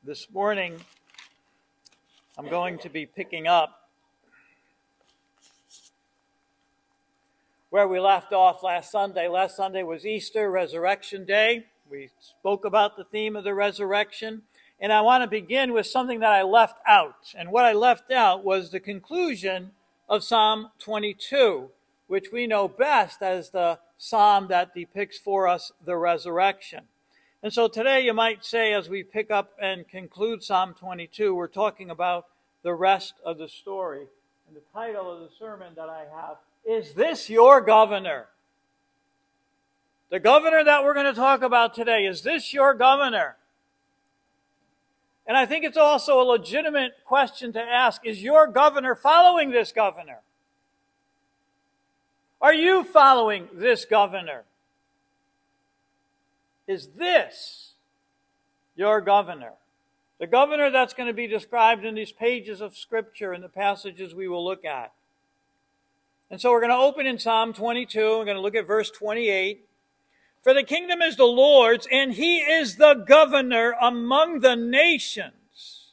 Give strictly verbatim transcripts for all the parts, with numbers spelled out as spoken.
This morning, I'm going to be picking up where we left off last Sunday. Last Sunday was Easter, Resurrection Day. We spoke about the theme of the resurrection. And I want to begin with something that I left out. And what I left out was the conclusion of Psalm twenty-two, which we know best as the psalm that depicts for us the resurrection. And so today you might say, as we pick up and conclude Psalm twenty-two, we're talking about the rest of the story. And the title of the sermon that I have, Is This Your Governor? The governor that we're going to talk about today, is this your governor? And I think it's also a legitimate question to ask, is your governor following this governor? Are you following this governor? Is this your governor? The governor that's going to be described in these pages of Scripture and the passages we will look at. And so we're going to open in Psalm twenty-two. We're going to look at verse twenty-eight. For the kingdom is the Lord's, and he is the governor among the nations.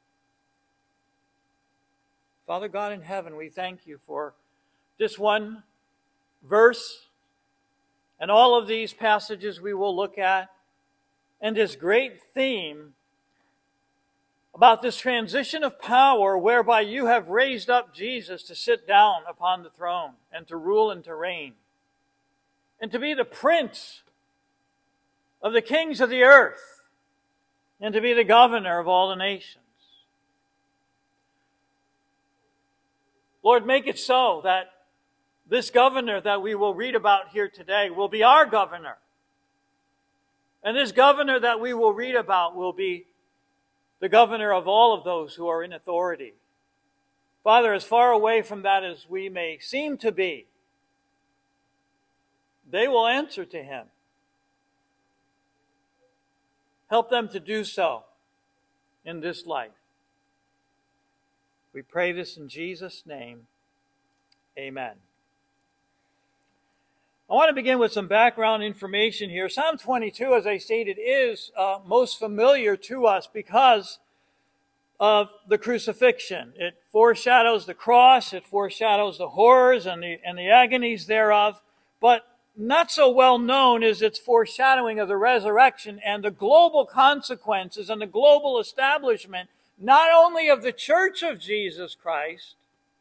Father God in heaven, we thank you for this one verse and all of these passages we will look at, and this great theme about this transition of power whereby you have raised up Jesus to sit down upon the throne and to rule and to reign, and to be the prince of the kings of the earth, and to be the governor of all the nations. Lord, make it so that this governor that we will read about here today will be our governor. And this governor that we will read about will be the governor of all of those who are in authority. Father, as far away from that as we may seem to be, they will answer to him. Help them to do so in this life. We pray this in Jesus' name. Amen. I want to begin with some background information here. Psalm twenty-two, as I stated, is uh, most familiar to us because of the crucifixion. It foreshadows the cross, it foreshadows the horrors and the, and the agonies thereof, but not so well known is its foreshadowing of the resurrection and the global consequences and the global establishment, not only of the Church of Jesus Christ,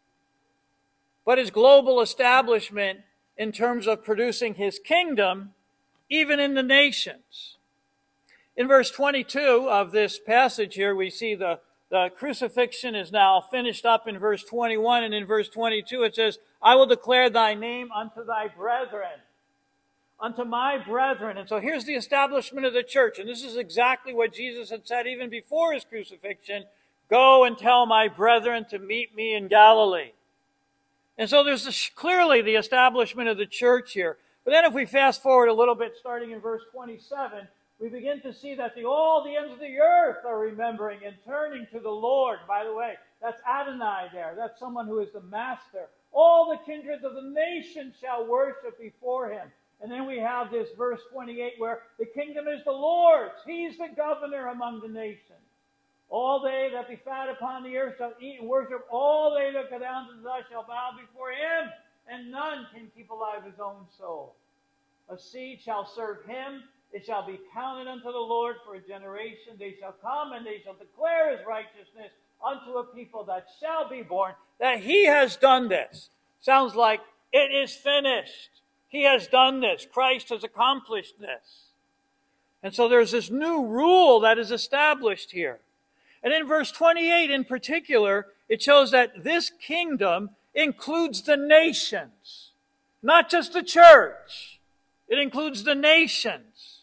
but his global establishment in terms of producing his kingdom, even in the nations. In verse twenty-two of this passage here, we see the, the crucifixion is now finished up in verse twenty-one, and in verse twenty-two it says, I will declare thy name unto thy brethren. Unto my brethren. And so here's the establishment of the church, and this is exactly what Jesus had said even before his crucifixion. Go and tell my brethren to meet me in Galilee. And so there's this, clearly the establishment of the church here. But then if we fast forward a little bit, starting in verse twenty-seven, we begin to see that the, all the ends of the earth are remembering and turning to the Lord. By the way, that's Adonai there. That's someone who is the master. All the kindreds of the nations shall worship before him. And then we have this verse twenty-eight where the kingdom is the Lord's. He's the governor among the nations. All they that be fat upon the earth shall eat and worship. All they that go down to the dust shall bow before him. And none can keep alive his own soul. A seed shall serve him. It shall be counted unto the Lord for a generation. They shall come and they shall declare his righteousness unto a people that shall be born. That he has done this. Sounds like it is finished. He has done this. Christ has accomplished this. And so there's this new rule that is established here. And in verse twenty-eight in particular, it shows that this kingdom includes the nations, not just the church. It includes the nations.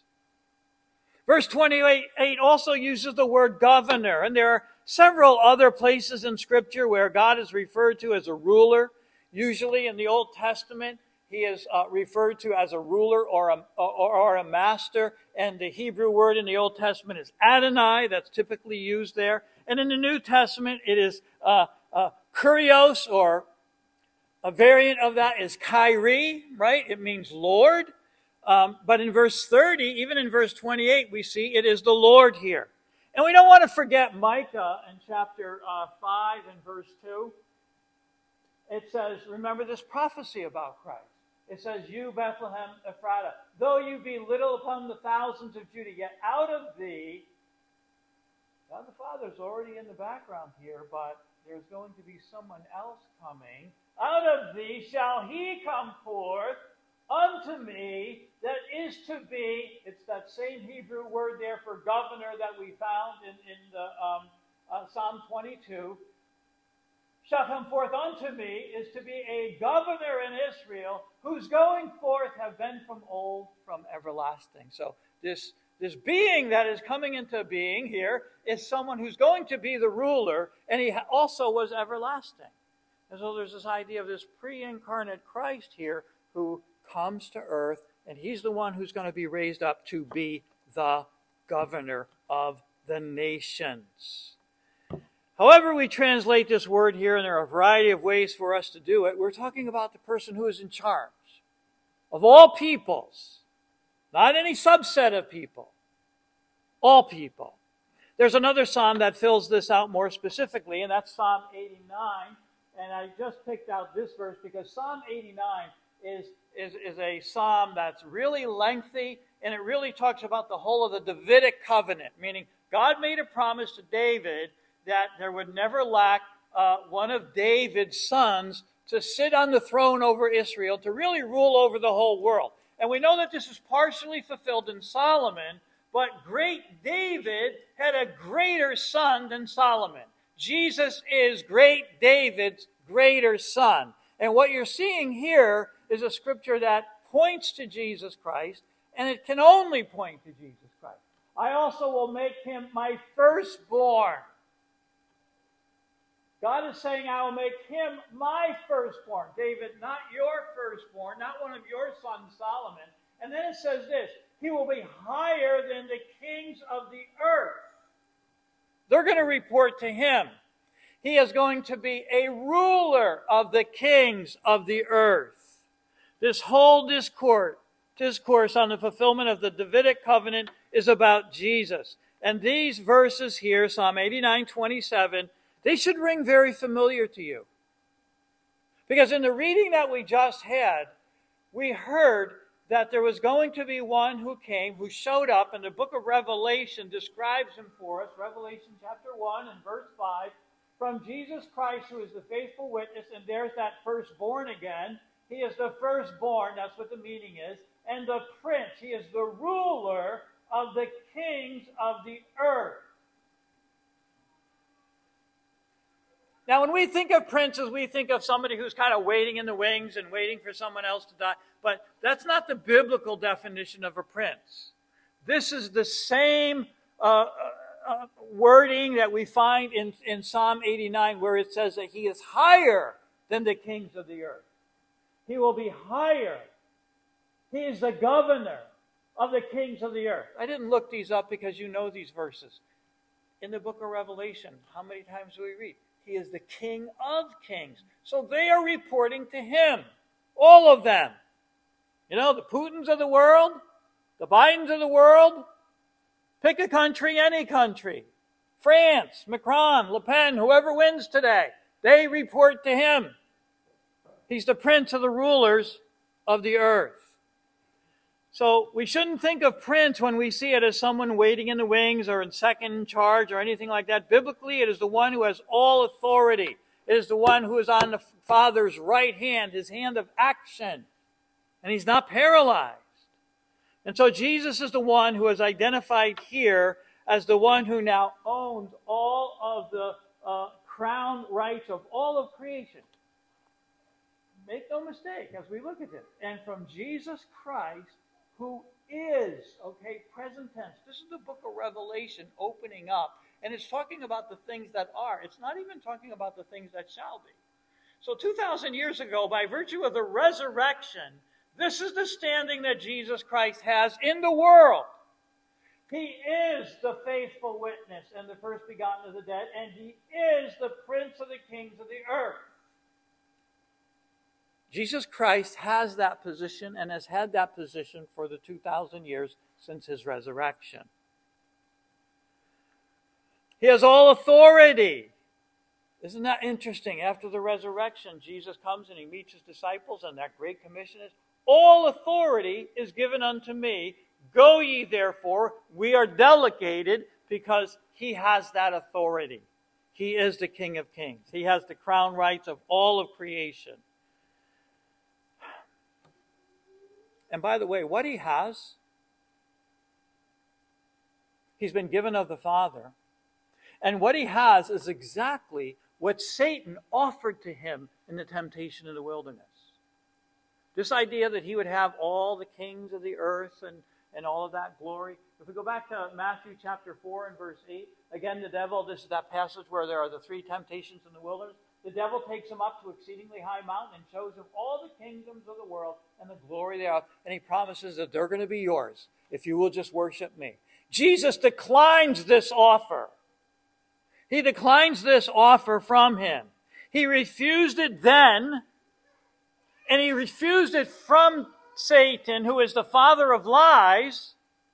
Verse twenty-eight also uses the word governor, and there are several other places in Scripture where God is referred to as a ruler. Usually in the Old Testament, he is uh, referred to as a ruler or a, or, or a master. And the Hebrew word in the Old Testament is Adonai. That's typically used there. And in the New Testament, it is uh, uh, Kurios, or a variant of that is Kyrie, right? It means Lord. Um, but in verse thirty, even in verse twenty-eight, we see it is the Lord here. And we don't want to forget Micah in chapter uh, five and verse two. It says, remember this prophecy about Christ. It says, you, Bethlehem Ephratah, though you be little upon the thousands of Judah, yet out of thee, God the Father's already in the background here, but there's going to be someone else coming. Out of thee shall he come forth unto me that is to be. It's that same Hebrew word there for governor that we found in, in the um, uh, Psalm twenty-two. Shall come forth unto me is to be a governor in Israel, whose going forth have been from old, from everlasting. So this, this being that is coming into being here is someone who's going to be the ruler, and he also was everlasting. And so there's this idea of this pre-incarnate Christ here who comes to earth, and he's the one who's going to be raised up to be the governor of the nations. However we translate this word here, and there are a variety of ways for us to do it, we're talking about the person who is in charge of all peoples, not any subset of people, all people. There's another psalm that fills this out more specifically, and that's Psalm eighty-nine. And I just picked out this verse because Psalm eighty-nine is, is, is a psalm that's really lengthy, and it really talks about the whole of the Davidic covenant, meaning God made a promise to David that there would never lack uh, one of David's sons to sit on the throne over Israel, to really rule over the whole world. And we know that this is partially fulfilled in Solomon, but great David had a greater son than Solomon. Jesus is great David's greater son. And what you're seeing here is a scripture that points to Jesus Christ, and it can only point to Jesus Christ. I also will make him my firstborn. God is saying, I will make him my firstborn. David, not your firstborn, not one of your sons, Solomon. And then it says this, he will be higher than the kings of the earth. They're going to report to him. He is going to be a ruler of the kings of the earth. This whole discourse, discourse on the fulfillment of the Davidic covenant is about Jesus. And these verses here, Psalm eighty-nine, twenty-seven, they should ring very familiar to you. Because in the reading that we just had, we heard that there was going to be one who came, who showed up, and the book of Revelation describes him for us. Revelation chapter one and verse five. From Jesus Christ, who is the faithful witness, and there's that firstborn again. He is the firstborn, that's what the meaning is. And the prince, he is the ruler of the kings of the earth. Now, when we think of princes, we think of somebody who's kind of waiting in the wings and waiting for someone else to die. But that's not the biblical definition of a prince. This is the same uh, uh, wording that we find in, in Psalm eighty-nine, where it says that he is higher than the kings of the earth. He will be higher. He is the governor of the kings of the earth. I didn't look these up because you know these verses. In the book of Revelation, how many times do we read? He is the King of kings. So they are reporting to him. All of them. You know, the Putins of the world, the Bidens of the world. Pick a country, any country. France, Macron, Le Pen, whoever wins today. They report to him. He's the prince of the rulers of the earth. So we shouldn't think of prince when we see it as someone waiting in the wings or in second in charge or anything like that. Biblically, it is the one who has all authority. It is the one who is on the Father's right hand, his hand of action. And he's not paralyzed. And so Jesus is the one who is identified here as the one who now owns all of the uh, crown rights of all of creation. Make no mistake as we look at this. And from Jesus Christ, who is, okay, present tense. This is the book of Revelation opening up. And it's talking about the things that are. It's not even talking about the things that shall be. So two thousand years ago, by virtue of the resurrection, this is the standing that Jesus Christ has in the world. He is the faithful witness and the first begotten of the dead, and he is the prince of the kings of the earth. Jesus Christ has that position and has had that position for the two thousand years since his resurrection. He has all authority. Isn't that interesting? After the resurrection, Jesus comes and he meets his disciples, and that great commission is, all authority is given unto me. Go ye therefore. We are delegated because he has that authority. He is the King of Kings. He has the crown rights of all of creation. And by the way, what he has, he's been given of the Father. And what he has is exactly what Satan offered to him in the temptation in the wilderness. This idea that he would have all the kings of the earth and, and all of that glory. If we go back to Matthew chapter four and verse eight, again the devil, this is that passage where there are the three temptations in the wilderness. The devil takes him up to exceedingly high mountain and shows him all the kingdoms of the world and the glory thereof. And he promises that they're going to be yours if you will just worship me. Jesus declines this offer. He declines this offer from him. He refused it then, and he refused it from Satan, who is the father of lies,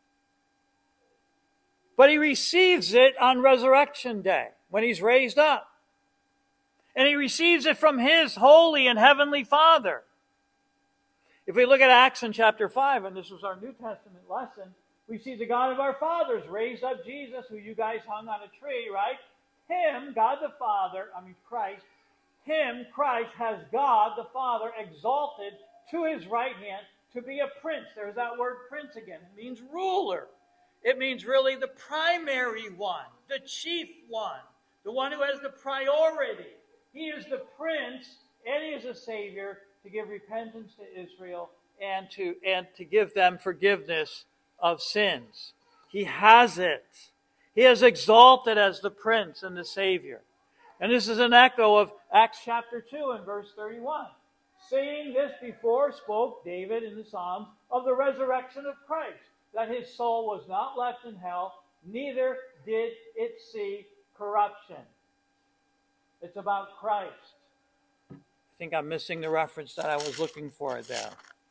but he receives it on resurrection day when he's raised up. And he receives it from his holy and heavenly Father. If we look at Acts in chapter five, and this was our New Testament lesson, we see the God of our fathers raised up Jesus, who you guys hung on a tree, right? Him, God the Father, I mean Christ, him, Christ, has God the Father exalted to his right hand to be a prince. There's that word prince again. It means ruler. It means really the primary one, the chief one, the one who has the priority. He is the prince, and he is a savior to give repentance to Israel and to, and to give them forgiveness of sins. He has it. He is exalted as the prince and the savior. And this is an echo of Acts chapter two and verse thirty-one. Saying this before spoke David in the Psalms of the resurrection of Christ, that his soul was not left in hell, neither did it see corruption. It's about Christ. I think I'm missing the reference that I was looking for there.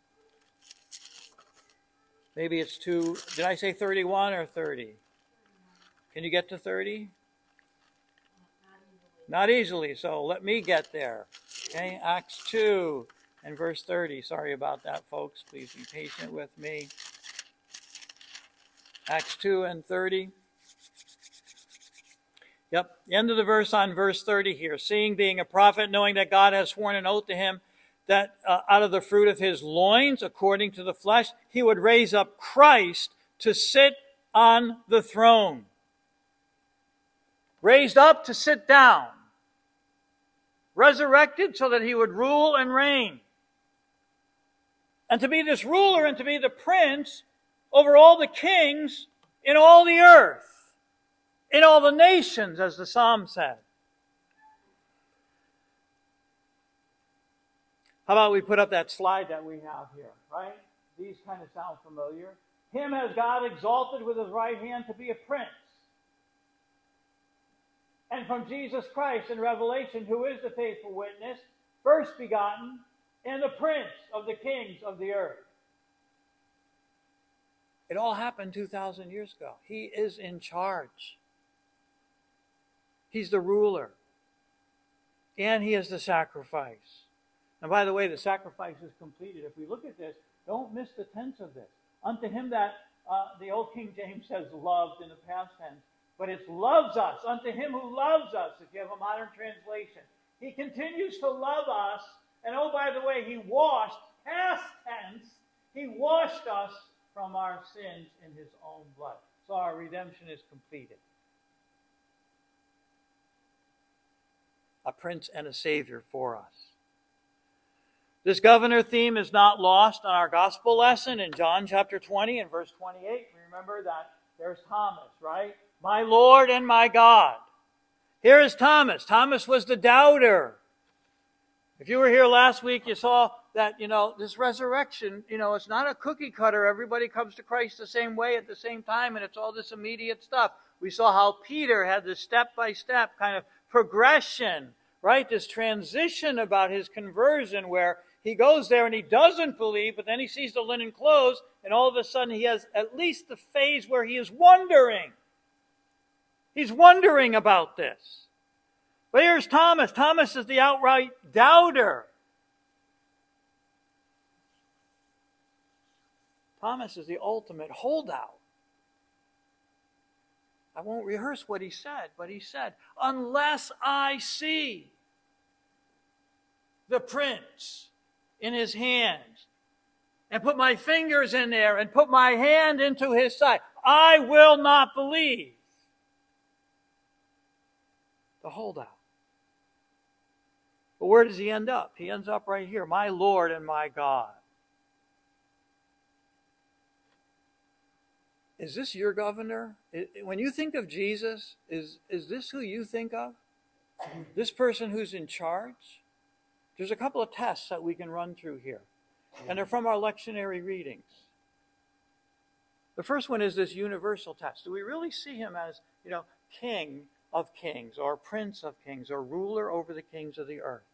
Maybe it's two, did I say thirty-one or thirty? Can you get to thirty? Not easily, so let me get there. Okay, Acts two and verse thirty. Sorry about that, folks. Please be patient with me. Acts two and thirty. Yep, the end of the verse on verse thirty here. Seeing, being a prophet, knowing that God has sworn an oath to him, that uh, out of the fruit of his loins, according to the flesh, he would raise up Christ to sit on the throne. Raised up to sit down. Resurrected so that he would rule and reign. And to be this ruler and to be the prince over all the kings in all the earth, in all the nations, as the psalm said. How about we put up that slide that we have here, right? These kind of sound familiar. Him has God exalted with his right hand to be a prince. And from Jesus Christ in Revelation, who is the faithful witness, first begotten, and the prince of the kings of the earth. It all happened two thousand years ago. He is in charge. He's the ruler. And he is the sacrifice. And by the way, the sacrifice is completed. If we look at this, don't miss the tense of this. Unto him that, uh, the old King James says loved in the past tense. But it's loves us, unto him who loves us, if you have a modern translation. He continues to love us. And oh, by the way, he washed, past tense, he washed us from our sins in his own blood. So our redemption is completed. A prince and a savior for us. This governor theme is not lost on our gospel lesson in John chapter twenty and verse twenty-eight. Remember that there's Thomas, right? My Lord and my God. Here is Thomas. Thomas was the doubter. If you were here last week, you saw that, you know, this resurrection, you know, it's not a cookie cutter. Everybody comes to Christ the same way at the same time, and it's all this immediate stuff. We saw how Peter had this step-by-step kind of progression, right? This transition about his conversion where he goes there and he doesn't believe, but then he sees the linen clothes, and all of a sudden he has at least the phase where he is wondering. He's wondering about this. But here's Thomas. Thomas is the outright doubter. Thomas is the ultimate holdout. I won't rehearse what he said, but he said, unless I see the prints in his hands and put my fingers in there and put my hand into his side, I will not believe. The holdout. But where does he end up? He ends up right here. My Lord and my God. Is this your governor? When you think of Jesus, is, is this who you think of? This person who's in charge? There's a couple of tests that we can run through here. And they're from our lectionary readings. The first one is this universal test. Do we really see him as, you know, King of kings, or Prince of kings, or ruler over the kings of the earth?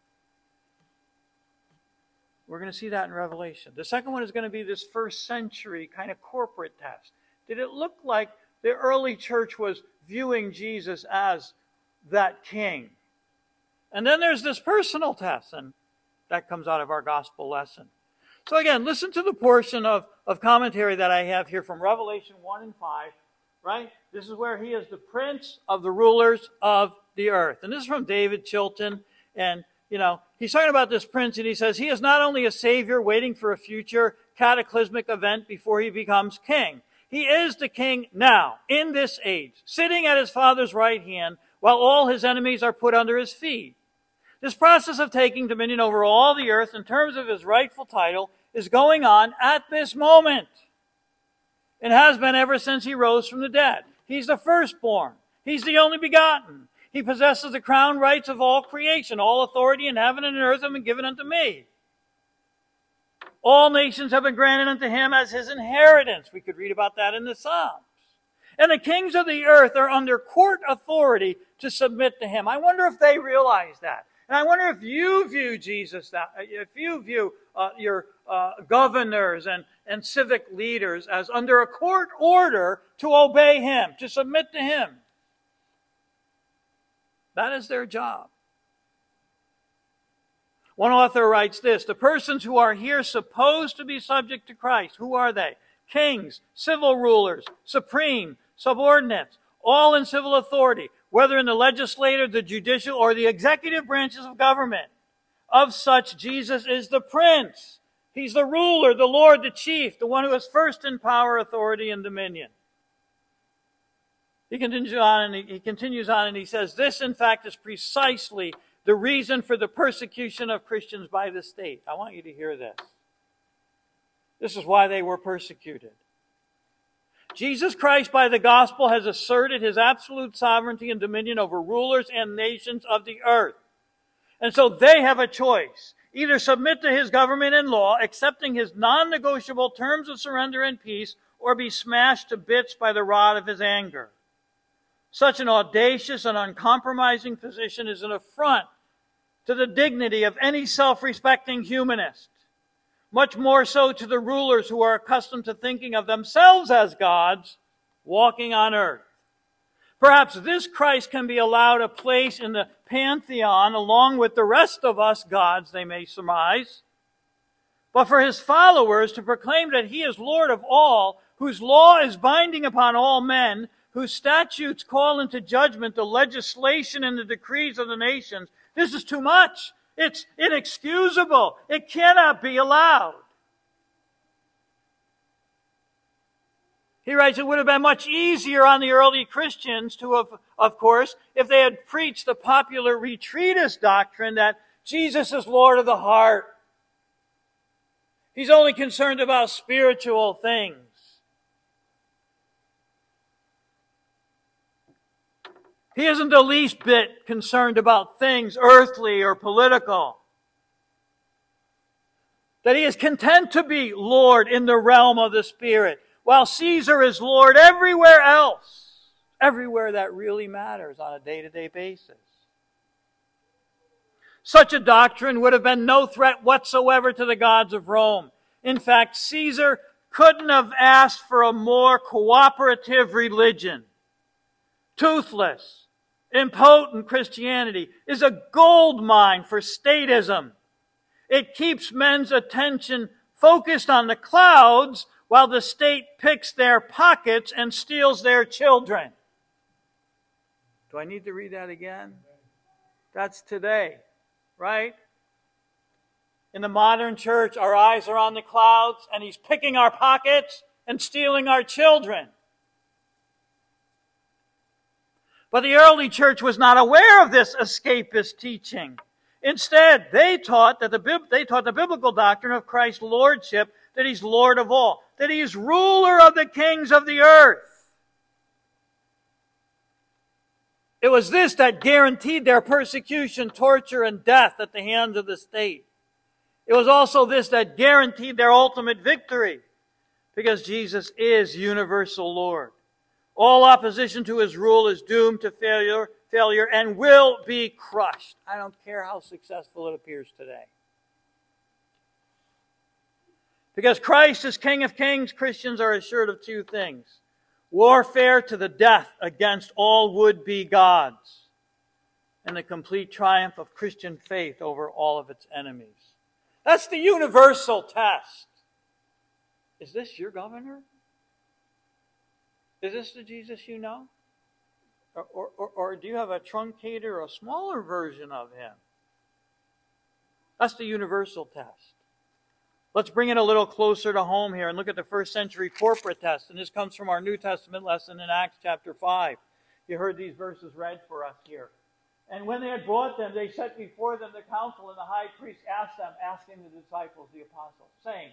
We're going to see that in Revelation. The second one is going to be this first century kind of corporate test. Did it look like the early church was viewing Jesus as that king? And then there's this personal test, and that comes out of our gospel lesson. So again, listen to the portion of, of commentary that I have here from Revelation one and five, right? This is where he is the prince of the rulers of the earth. And this is from David Chilton. And, you know, he's talking about this prince, and he says, he is not only a savior waiting for a future cataclysmic event before he becomes king. He is the king now, in this age, sitting at his Father's right hand, while all his enemies are put under his feet. This process of taking dominion over all the earth in terms of his rightful title is going on at this moment. It has been ever since he rose from the dead. He's the firstborn. He's the only begotten. He possesses the crown rights of all creation. All authority in heaven and in earth have been given unto me. All nations have been granted unto him as his inheritance. We could read about that in the Psalms. And the kings of the earth are under court authority to submit to him. I wonder if they realize that. And I wonder if you view Jesus, that, if you view uh, your uh, governors and, and civic leaders as under a court order to obey him, to submit to him. That is their job. One author writes this, the persons who are here supposed to be subject to Christ, who are they? Kings, civil rulers, supreme, subordinates, all in civil authority, whether in the legislative, the judicial, or the executive branches of government. Of such, Jesus is the prince. He's the ruler, the Lord, the chief, the one who is first in power, authority, and dominion. He continues on, and he, he continues on, and he says, this, in fact, is precisely the reason for the persecution of Christians by the state. I want you to hear this. This is why they were persecuted. Jesus Christ, by the gospel, has asserted his absolute sovereignty and dominion over rulers and nations of the earth. And so they have a choice. Either submit to his government and law, accepting his non-negotiable terms of surrender and peace, or be smashed to bits by the rod of his anger. Such an audacious and uncompromising position is an affront to the dignity of any self-respecting humanist. Much more so to the rulers who are accustomed to thinking of themselves as gods walking on earth. Perhaps this Christ can be allowed a place in the pantheon along with the rest of us gods, they may surmise. But for his followers to proclaim that he is Lord of all, whose law is binding upon all men, whose statutes call into judgment the legislation and the decrees of the nations, this is too much. It's inexcusable. It cannot be allowed. He writes, it would have been much easier on the early Christians to have, of course, if they had preached the popular retreatist doctrine that Jesus is Lord of the heart. He's only concerned about spiritual things. He isn't the least bit concerned about things earthly or political. That he is content to be Lord in the realm of the Spirit, while Caesar is Lord everywhere else. Everywhere that really matters on a day-to-day basis. Such a doctrine would have been no threat whatsoever to the gods of Rome. In fact, Caesar couldn't have asked for a more cooperative religion. toothless, impotent Christianity is a gold mine for statism. It keeps men's attention focused on the clouds while the state picks their pockets and steals their children. Do I need to read that again? That's today, right? In the modern church, our eyes are on the clouds, and he's picking our pockets and stealing our children. But the early church was not aware of this escapist teaching. Instead, they taught that the they taught the biblical doctrine of Christ's lordship, that he's Lord of all, that he is ruler of the kings of the earth. It was this that guaranteed their persecution, torture, and death at the hands of the state. It was also this that guaranteed their ultimate victory, because Jesus is universal Lord. All opposition to his rule is doomed to failure, failure and will be crushed. I don't care how successful it appears today. Because Christ is King of Kings, Christians are assured of two things: warfare to the death against all would-be gods, and the complete triumph of Christian faith over all of its enemies. That's the universal test. Is this your governor? Is this the Jesus you know? Or, or, or, or do you have a truncated or a smaller version of him? That's the universal test. Let's bring it a little closer to home here and look at the first century corporate test. And this comes from our New Testament lesson in Acts chapter five. You heard these verses read for us here. And when they had brought them, they set before them the council, and the high priest asked them, asking the disciples, the apostles, saying,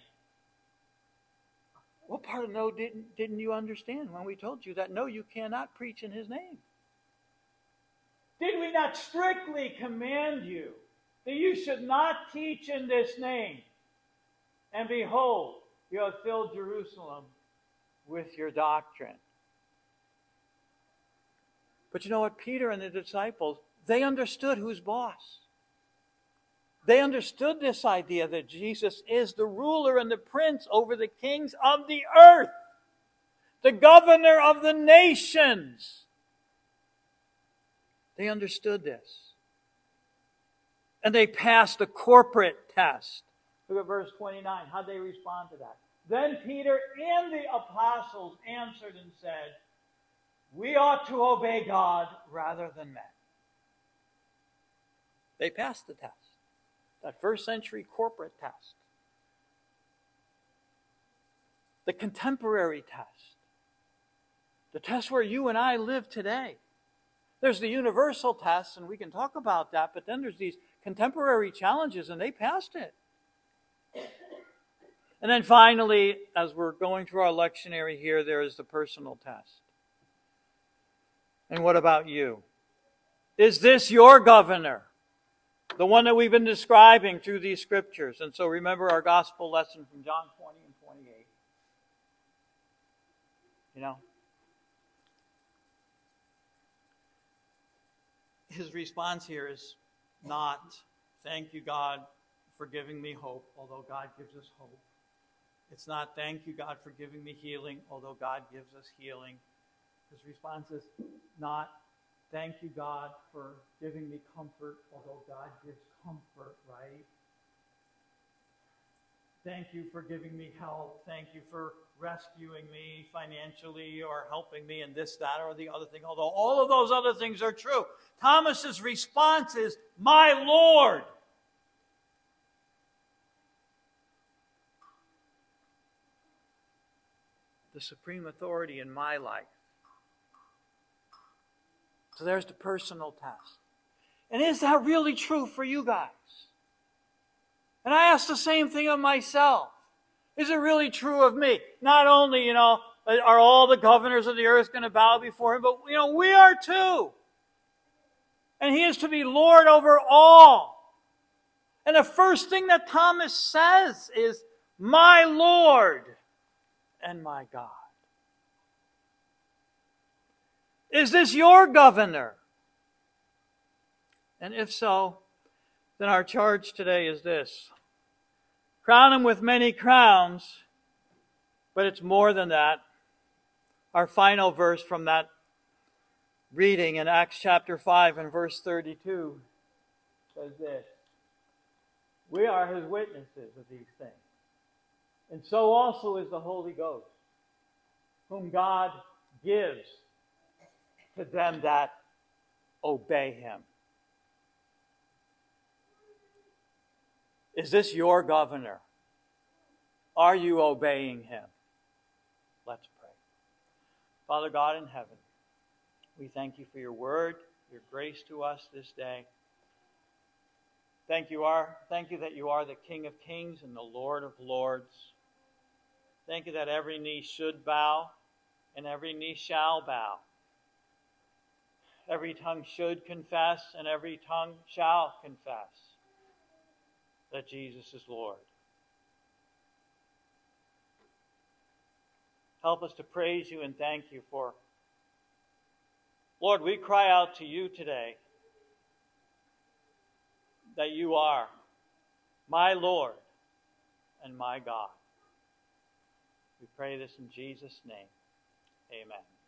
what part of no didn't, didn't you understand when we told you that no, you cannot preach in his name? Did we not strictly command you that you should not teach in this name? And behold, you have filled Jerusalem with your doctrine. But you know what? Peter and the disciples, they understood who's boss. They understood this idea that Jesus is the ruler and the prince over the kings of the earth, the governor of the nations. They understood this. And they passed the corporate test. Look at verse twenty-nine. How'd they respond to that? Then Peter and the apostles answered and said, we ought to obey God rather than men. They passed the test. That first century corporate test. The contemporary test. The test where you and I live today. There's the universal test, and we can talk about that, but then there's these contemporary challenges, and they passed it. And then finally, as we're going through our lectionary here, there is the personal test. And what about you? Is this your governor? The one that we've been describing through these scriptures. And so remember our gospel lesson from John twenty and twenty-eight. You know, his response here is not, thank you, God, for giving me hope, although God gives us hope. It's not, thank you, God, for giving me healing, although God gives us healing. His response is not, thank you, God, for giving me comfort, although God gives comfort, right? Thank you for giving me help. Thank you for rescuing me financially or helping me in this, that, or the other thing, although all of those other things are true. Thomas's response is, my Lord. The supreme authority in my life. So there's the personal test. And is that really true for you guys? And I ask the same thing of myself. Is it really true of me? Not only, you know, are all the governors of the earth going to bow before him, but, you know, we are too. And he is to be Lord over all. And the first thing that Thomas says is, my Lord and my God. Is this your governor? And if so, then our charge today is this. Crown him with many crowns, but it's more than that. Our final verse from that reading in Acts chapter five and verse thirty-two says this: we are his witnesses of these things, and so also is the Holy Ghost, whom God gives to them that obey him. Is this your governor? Are you obeying him? Let's pray. Father God in heaven, we thank you for your word, your grace to us this day. Thank you, are, thank you that you are the King of Kings and the Lord of Lords. Thank you that every knee should bow and every knee shall bow. Every tongue should confess and every tongue shall confess that Jesus is Lord. Help us to praise you and thank you for, Lord, we cry out to you today that you are my Lord and my God. We pray this in Jesus' name. Amen.